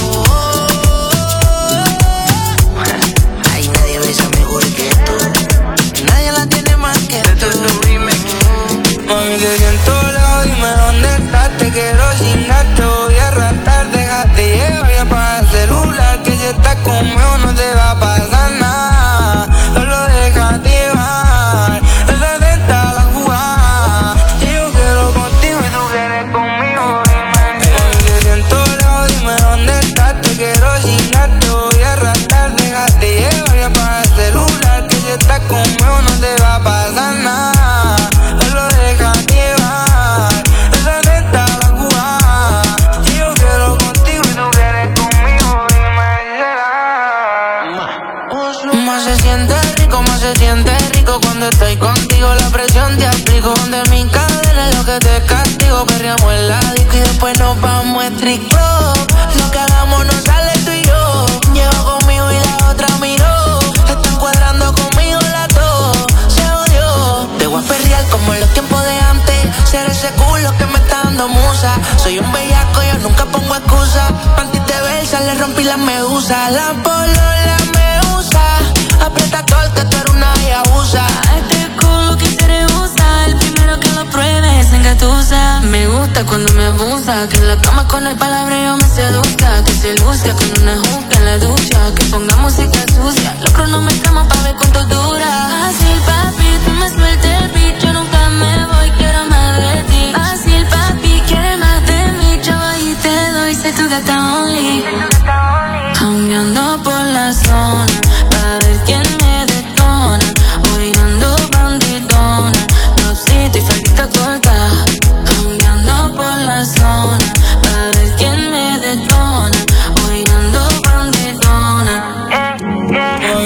Ay, nadie besa mejor que tú, nadie la tiene más que tú. Mami, te siento lejos, dime dónde estás. Te quiero chingar, te voy a arrastrar. Déjate llevar, ya para el celular, que si estás conmigo no te va a pasar nada. Solo déjate llevar, esa es esta la jugada. Y yo quiero contigo y tú quieres conmigo, dime. Mami, te siento lejos, dime dónde estás. Te quiero chingar, te voy a arrastrar. Déjate llevar, ya para el celular, que si estás conmigo no te va a pasar nada. Estoy contigo, la presión te aplico. De mi cadena lo que te castigo. Perreamos en la disco y después nos vamos a strip club. Lo que hagamos no sale tú y yo. Llevo conmigo y la otra miró. Están cuadrando conmigo las dos. Se odió. Te voy a perrear como en los tiempos de antes. Ser ese culo que me está dando musa. Soy un bellaco, yo nunca pongo excusa. Panty te versa, le rompí la medusa. La polola me usa. Aprieta todo que tú eres una yabusa. Este culo que te usa, el primero que lo pruebe es engatusa. Me gusta cuando me abusa, que en la cama con el palabreo me seduzca. Que se luzca con una juca en la ducha, que ponga música sucia. Lo cronometramos pa' ver cuánto dura. Así papi, tú me sueltes el beat, yo nunca me voy, quiero más de ti. Así papi, quiere más de mí, yo voy y te doy, sé tú that only. Cambiando por la zona, pa' ver quién me detona. Orinando bandidona, topsito y faldita corta. Cambiando por la zona, pa' ver quién me detona. Orinando bandidona.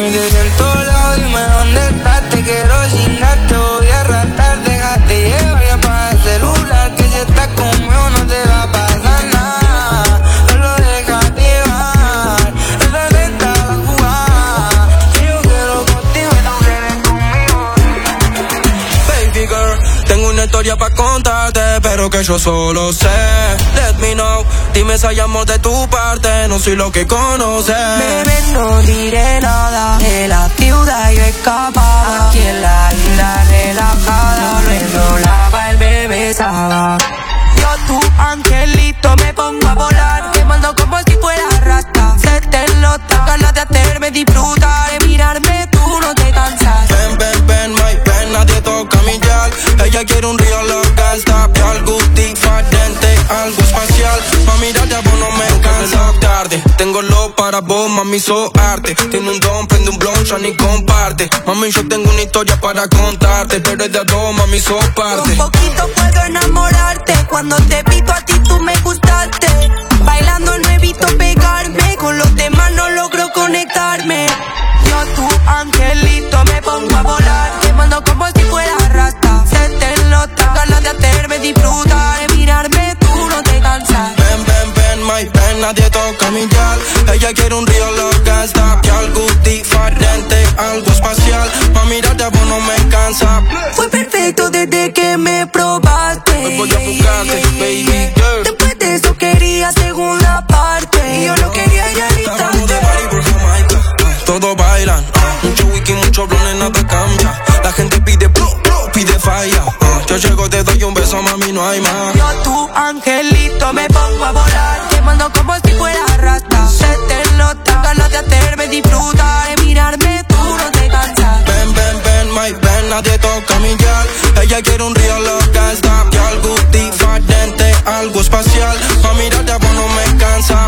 historia pa' contarte, pero que yo solo sé. Let me know, dime si hay amor de tu parte, no soy lo que conoces. Bebé, no diré nada, de la ciudad yo escapaba. Aquí en la isla relajada, me enrolaba el bebé Saba. Yo tu angelito me pongo a volar, quemando como si fuera rasta. Se te nota ganas de hacerme disfrutar, de mirarme tú no te cansas. Ven, ven, ven, my ven, nadie toca mi yal. Ella quiere un real love, can't stop. Y algo diferente, algo espacial. Pa' mirarte a vos no me cansa. Tarde, tengo lo para vos, mami, so arte. Tiene un don, prende un blon, ya ni comparte. Mami, yo tengo una historia para contarte, pero es de a dos, mami, so parte. Un poquito puedo enamorarte, cuando te pido a ti tú me gustaste. Bailando no evito pegarme, con los demás no logro conectarme. Yo tu angelito me pongo a volar, quemando como si fuera rasta. Se te nota ganas de hacerme disfrutar, de mirarme tú no te cansas. Ven, ven, ven, my ven, nadie toca mi yal. Ella quiere un real love, can't stop. Y algo diferente, algo espacial. Pa' mirarte a vos no me cansa. Fue perfecto desde que me probaste. Me voy a buscarte, baby girl. Después de eso quería segunda parte, y yo no quería ir a Estamos de party por Jamaica, todos bailan. Mucho whisky, mucho blonde, nada cambia. La gente pide blu, blu, pide falla. Yo llego, te doy un beso, mami, no hay más. Yo tu angelito me pongo a volar, quemando como si fuera rasta. Se te nota ganas de hacerme disfrutar, de mirarme tú no te cansas. Ven, ven, ven, my ven, nadie toca mi yal. Ella quiere un real love, can't stop. Y algo diferente, algo espacial. Pa' mirarte a vos no me cansa.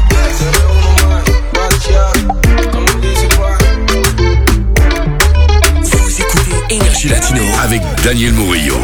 Vous écoutez Énergie Latino avec Daniel Murillo.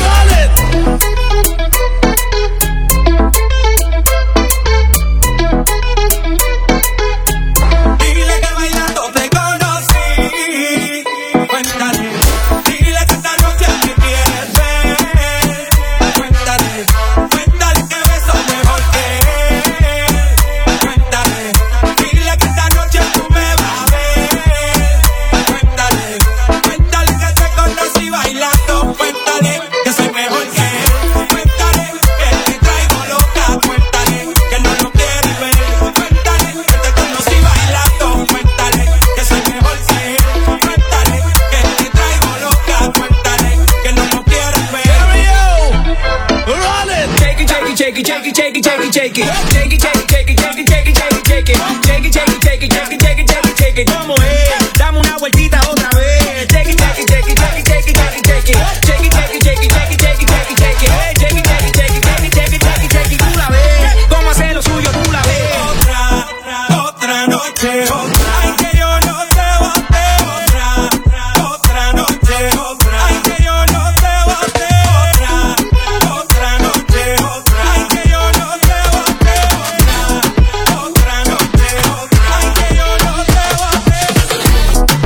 Dile que bailando te conocí. Cuéntale. Dile que esta noche me quieres ver. Cuéntale. Cuéntale que beso mejor que él. Cuéntale. Dile que esta noche tú me vas a ver. Cuéntale. Cuéntale que te conocí bailando. Cuéntale que soy mejor que él. Cuéntale que te traigo loca. Cuéntale que no lo quieres ver. Cuéntale que te conocí bailando. Cuéntale que soy mejor que él. Cuéntale que te traigo loca. Cuéntale que no lo quieres ver. Shake it, shake it, shake it, shake it, shake it, shake it, shake it. Shake it, shake it, shake it, shake it, shake it, shake it, shake it. Shake it, shake it, shake it, shake it, shake it, shake it, shake it. ¿Cómo es? Dame una vueltita otra vez. Shake it, shake it, shake it, shake it, shake it, shake it, shake it. Shake it, shake it, shake it, shake it, shake it, shake it, shake it. Shake it, shake it, shake it, shake it, shake it, shake it, shake it. Tú la ves. ¿Cómo hace lo suyo? Tú la ves. Otra, otra noche, otra. Ay, que yo no te boté. Otra, otra noche, otra. Ay, que yo no te boté. Otra, otra noche, otra. Ay, que yo no te boté. Otra, otra noche, otra. Ay, que yo no te boté.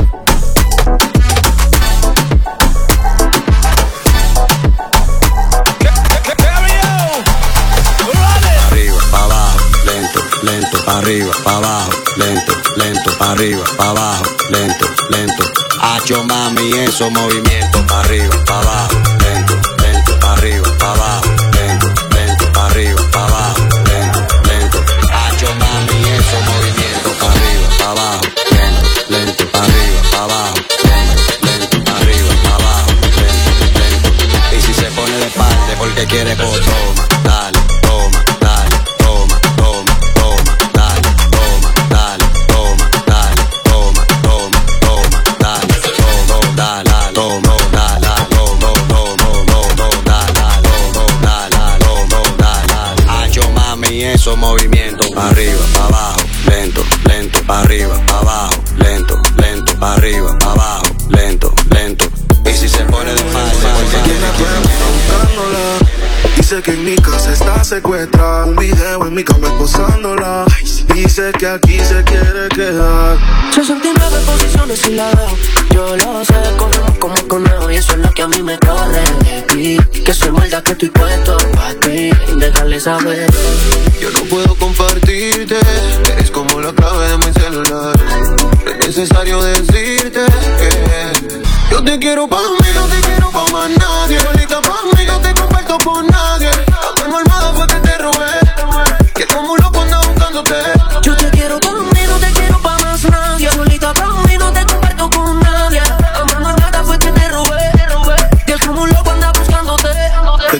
Arriba, pa' abajo, lento, lento, pa' arriba, pa' abajo, lento, lento, pa' arriba, pa' abajo, lento, lento. Hacho mami, esos movimientos, pa' arriba, pa' abajo, lento, lento, pa' arriba, pa' abajo, lento, lento, pa' arriba, pa' abajo, lento, lento. Hacho mami, esos movimientos, pa' arriba, pa' abajo, lento, lento, pa' arriba, pa' abajo, lento, lento, pa' arriba, pa' abajo, lento, lento. Y si se pone de parte porque quiere, pues toma, dale, toma, dale, toma, toma, toma, dale, toma, dale, toma, dale, toma, toma, toma, dale, todo, dale, toma, dale, todo, no, no, no, no, dale, todo, dale, todo, dale. Hacho mami, esos movimientos, pa' arriba, pa' abajo, lento, lento, pa' arriba, pa' abajo, lento, lento, pa' arriba, pa' abajo, lento, lento. Y si se pone de falda, buscándola. Dice que en mi casa está secuestrada. Un video en mi cama esposándola. Dice que aquí se quiere quedar. sesenta y nueve posiciones y la veo. Yo lo sé, como como conejo. Y eso es lo que a mí me corre de ti. Que soy maldad, que estoy puesto pa' ti. Déjale saber. Yo no puedo compartirte. Eres como la clave de mi celular. No es necesario decirte que yo te quiero pa' mí, no te quiero pa' más nadie. Solita pa' mí, yo te comparto por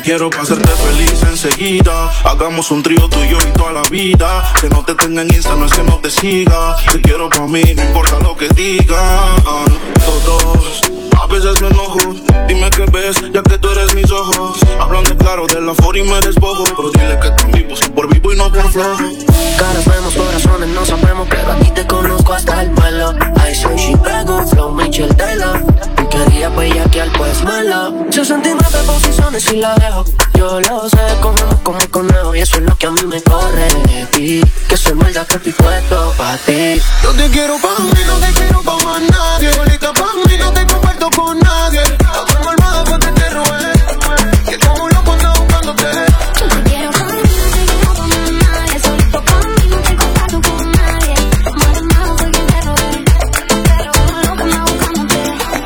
quiero pa' hacerte feliz enseguida. Hagamos un trío tú y yo y toda la vida. Que no te tenga en Insta, no es que no te siga. Te quiero pa' mí, no importa lo que digan todos. A veces me enojo, dime qué ves, ya que tú eres mis ojos. Hablan de claro de la for y me despojo, pero dile que están vivos por vivo y no por flojo. Caras vemos, corazones no sabemos, pero a ti te conozco hasta el pelo. I say she pego, flow Michelle Taylor. Y quería bellaquear, pues mala. sesenta y nueve posiciones y la dejo. Yo lo sé, cogemos como conejo y eso es lo que a mí me corre de ti. Que soy maldad que estoy puesto pa' ti. Yo te quiero pa' mí, no te quiero pa' más nadie. Solita pa' mí, no te comparto con nadie. Hago almohada pa' que te robe. Que como un loco ando buscándote. Yo te quiero pa' mí, no te quiero pa' más nadie. Solito pa' mí, no te comparto con nadie. Más amado fue quien te robé. Pero como loco ando buscándote.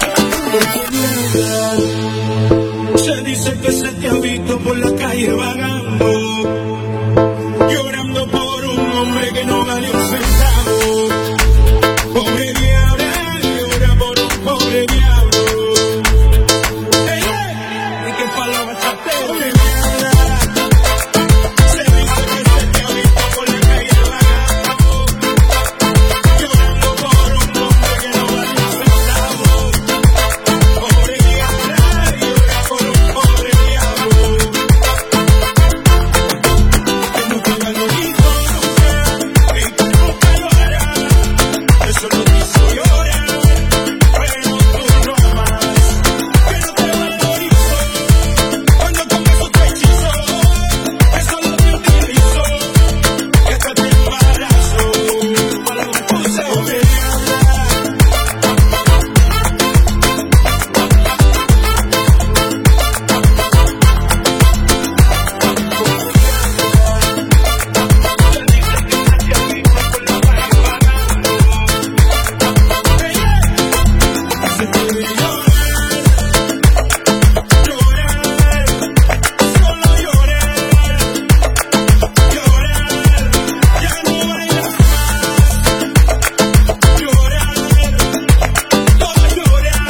Se dice que se te ha visto por la calle vagando, llorando por un hombre que no vale un centavo. Pobre diablo, llora por un pobre diablo. Hey, hey, ¿y qué palabras te pobre diabla? Se dice que se te ha visto por la calle vagando, llorando por un hombre que no vale un centavo. Pobre diabla, llora por un pobre diablo. Que no te valorizo nunca, y tú nunca lo harás. Eso lo hizo llorar, pero tú no más. Que no te valorizo cuando con eso te hechizo. Eso lo te utilizo, que hasta te embarazo. Para una cosa pobre diabla. Se puede llorar, llorar, solo llorar, llorar, ya no bailas más, llorar, todo llorar,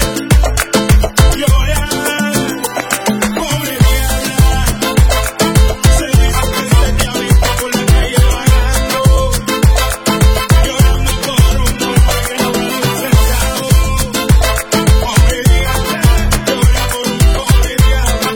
llorar, pobre diabla. Se dice que se te ha visto por la calle vagando, llorando por un hombre que no vale un centavo. Pobre diabla, llora por un pobre diablo.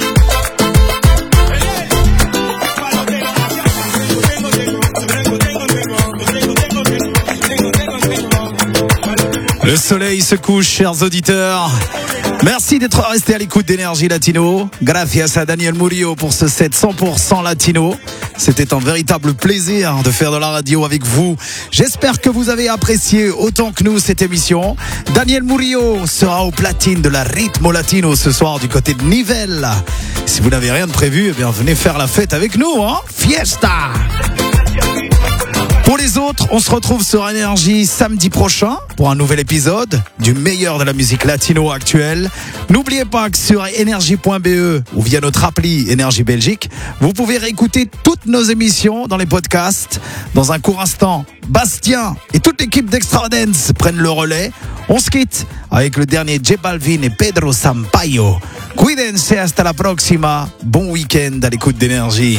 Palotera la casa, tengo, tengo, tengo, tengo, tengo, tengo, tengo, tengo, tengo, tengo. Le soleil se couche, chers auditeurs. Merci d'être restés à l'écoute d'Énergie Latino. Gracias à Daniel Murillo pour ce set cent pour cent latino. C'était un véritable plaisir de faire de la radio avec vous. J'espère que vous avez apprécié autant que nous cette émission. Daniel Murillo sera au platine de la Ritmo Latino ce soir du côté de Nivelles. Si vous n'avez rien de prévu, eh bien venez faire la fête avec nous, hein. Fiesta! Pour les autres, on se retrouve sur Énergie samedi prochain pour un nouvel épisode du meilleur de la musique latino actuelle. N'oubliez pas que sur énergie point b e ou via notre appli Énergie Belgique, vous pouvez réécouter toutes nos émissions dans les podcasts. Dans un court instant, Bastien et toute l'équipe d'Extravagance prennent le relais. On se quitte avec le dernier J Balvin et Pedro Sampaio. Cuídense, hasta la próxima. Bon week-end à l'écoute d'Énergie.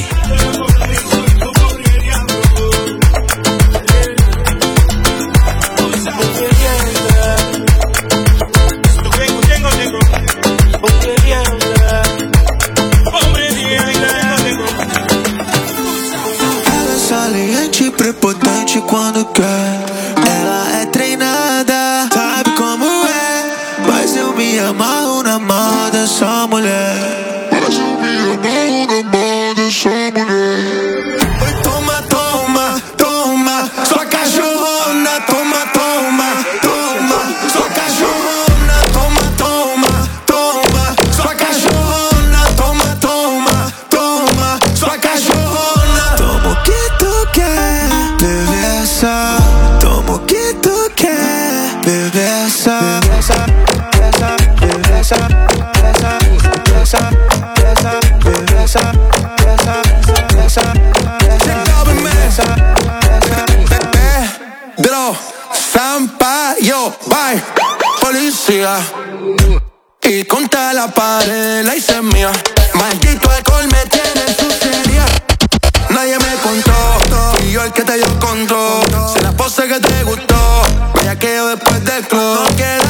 Ela sale em prepotente quando quer. Ela é treinada, sabe como é. Mas eu me amarro na mão dessa mulher. Mas eu me amarro na mão dessa mulher. Oi, toma, toma, toma, sua cachorrona. Toma, toma, toma, sua cachorrona. Toma, toma, toma, sua cachorrona. Toma, toma, toma, sua cachorrona. Toma o que tu quer, bebê, essa. Toma o que tu quer, bebê, essa. Bebê, essa, bebê, essa, bebê, essa, bebê, essa, bebê, essa, bebê, essa, bebê, essa, Pedro Sampaio, bye, policía. Y contra la pared la hice mía. Maldito alcohol me tiene en su serie. Nadie me contó, fui yo el que te dio control. Se la pose que te gustó, bellaqueo después del club. No queda